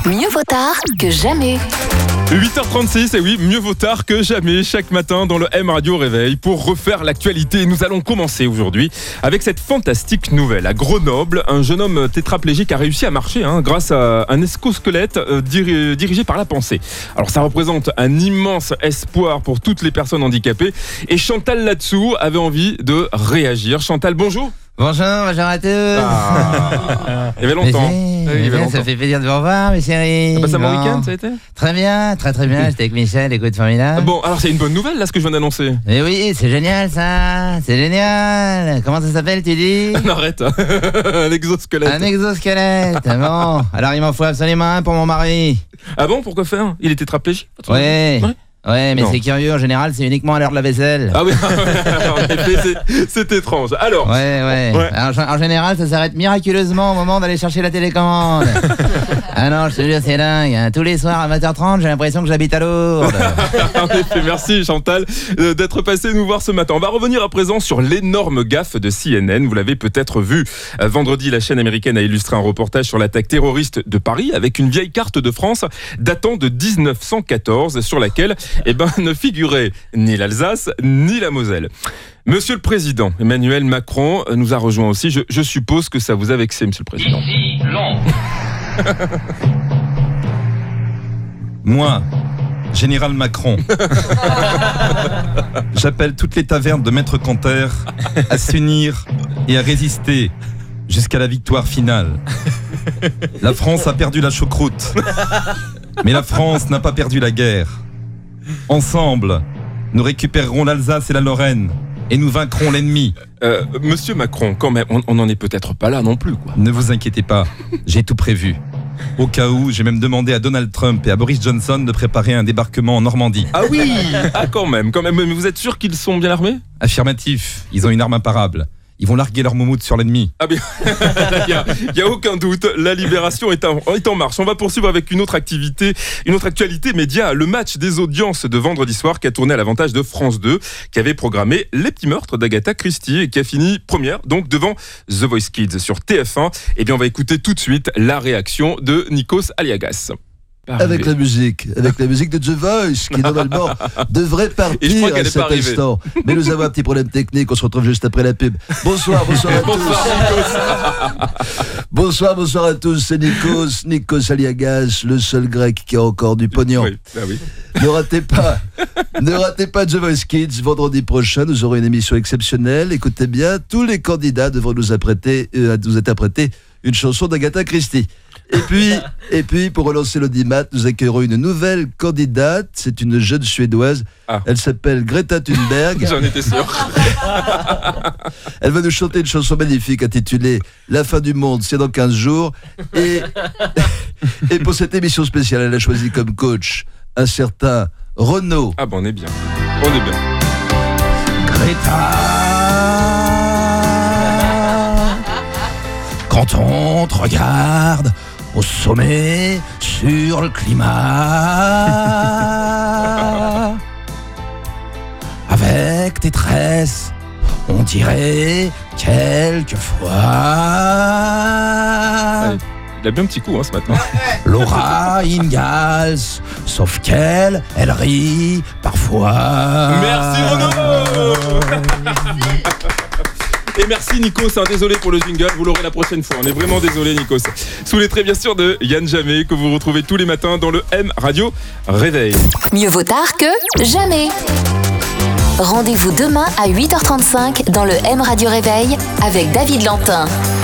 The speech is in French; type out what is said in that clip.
Mieux vaut tard que jamais. 8h36, et oui, mieux vaut tard que jamais, chaque matin dans le M Radio Réveil pour refaire l'actualité. Nous allons commencer aujourd'hui avec cette fantastique nouvelle. À Grenoble, un jeune homme tétraplégique a réussi à marcher grâce à un exosquelette dirigé par la pensée. Alors ça représente un immense espoir pour toutes les personnes handicapées et Chantal là-dessous avait envie de réagir. Chantal, bonjour. Bonjour à tous. Il y avait longtemps. Ça fait plaisir de vous revoir, mes chéris. T'as passé un bon week-end, ça a été ? Très bien. J'étais avec Michel, écoute, formidable. Bon, alors c'est une bonne nouvelle là ce que je viens d'annoncer. Mais oui, c'est génial ça. C'est génial. Comment ça s'appelle, tu dis ? Non, arrête. Un exosquelette. Un exosquelette. Bon, alors il m'en faut absolument un pour mon mari. Ah bon, pourquoi faire ? Il est tétraplégique ? Ouais, mais Non. c'est curieux, en général, c'est uniquement à l'heure de la vaisselle. Ah oui, en effet, c'est étrange. Alors, Ouais. Alors, en général, ça s'arrête miraculeusement au moment d'aller chercher la télécommande. Ah non, je te jure, c'est dingue. Tous les soirs à 20h30, j'ai l'impression que j'habite à Lourdes. en effet, merci Chantal d'être passé nous voir ce matin. On va revenir à présent sur l'énorme gaffe de CNN. Vous l'avez peut-être vu. Vendredi, la chaîne américaine a illustré un reportage sur l'attaque terroriste de Paris avec une vieille carte de France datant de 1914 sur laquelle ne figurait ni l'Alsace ni la Moselle. Monsieur le Président, Emmanuel Macron nous a rejoint aussi. Je suppose que ça vous a vexé, Monsieur le Président. Ici Londres. Moi, Général Macron, j'appelle toutes les tavernes de Maître Canter à s'unir et à résister jusqu'à la victoire finale. La France a perdu la choucroute, mais la France n'a pas perdu la guerre. Ensemble, nous récupérerons l'Alsace et la Lorraine et nous vaincrons l'ennemi. Monsieur Macron, quand même, on n'en est peut-être pas là non plus, quoi. Ne vous inquiétez pas, j'ai tout prévu. Au cas où, j'ai même demandé à Donald Trump et à Boris Johnson de préparer un débarquement en Normandie. Ah oui, quand même. Mais vous êtes sûr qu'ils sont bien armés ? Affirmatif, ils ont une arme imparable. Ils vont larguer leur moumoute sur l'ennemi. Ah bien, il y a aucun doute, la libération est en marche. On va poursuivre avec une autre actualité média, le match des audiences de vendredi soir qui a tourné à l'avantage de France 2, qui avait programmé Les Petits Meurtres d'Agatha Christie et qui a fini première, donc devant The Voice Kids sur TF1. Et bien on va écouter tout de suite la réaction de Nikos Aliagas. Avec la musique de The Voice qui normalement devrait Et je crois partir qu'elle à est pas cet arrivée. instant. Mais nous avons un petit problème technique, on se retrouve juste après la pub. Bonsoir à tous. Bonsoir à tous, c'est Nikos Aliagas, le seul grec qui a encore du pognon. Oui, bah oui. Ne ratez pas The Voice Kids. Vendredi prochain, nous aurons une émission exceptionnelle. Écoutez bien, tous les candidats devront nous interpréter une chanson d'Agatha Christie. Et puis, pour relancer l'audimat, nous accueillerons une nouvelle candidate. C'est une jeune Suédoise. Ah. Elle s'appelle Greta Thunberg. J'en étais sûr. Elle va nous chanter une chanson magnifique intitulée « La fin du monde, c'est dans 15 jours ». Et pour cette émission spéciale, elle a choisi comme coach un certain Renaud. Ah bon, on est bien. Greta, quand on te regarde au sommet sur le climat, avec tes tresses, on dirait quelquefois Il a bien un petit coup ce matin. Laura Ingalls, sauf qu'elle rit parfois. Merci Renaud. Et merci Nikos, désolé pour le jingle, vous l'aurez la prochaine fois. On est vraiment désolé Nikos. Sous les traits bien sûr de Yann Jamé, que vous retrouvez tous les matins dans le M Radio Réveil. Mieux vaut tard que jamais. Rendez-vous demain à 8h35 dans le M Radio Réveil avec David Lantin.